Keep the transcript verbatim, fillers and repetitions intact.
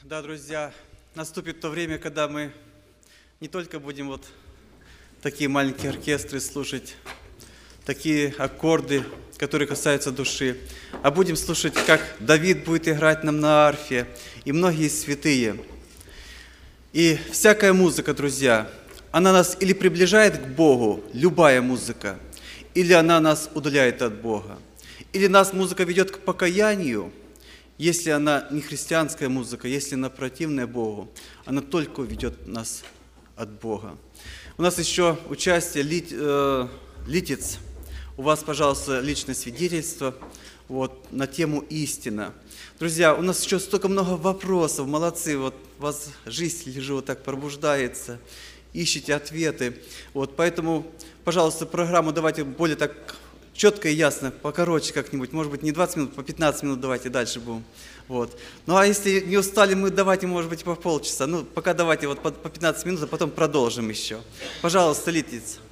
Да, друзья, наступит то время, когда мы не только будем вот такие маленькие оркестры слушать, такие аккорды, которые касаются души, а будем слушать, как Давид будет играть нам на арфе и многие святые. И всякая музыка, друзья, она нас или приближает к Богу, любая музыка, или она нас удаляет от Бога. Или нас музыка ведет к покаянию, если она не христианская музыка, если она противная Богу, она только ведет нас от Бога. У нас еще участие Лит, э, Литец. У вас, пожалуйста, личное свидетельство вот, на тему истина. Друзья, у нас еще столько много вопросов. Молодцы, вот у вас жизнь лежит вот так пробуждается, ищите ответы. Вот, поэтому, пожалуйста, программу давайте более так четко и ясно, покороче как-нибудь. Может быть, не двадцать минут, по пятнадцать минут давайте дальше будем. Вот. Ну, а если не устали, мы давайте, может быть, по полчаса. Ну, пока давайте вот по пятнадцать минут, а потом продолжим еще. Пожалуйста, Литец.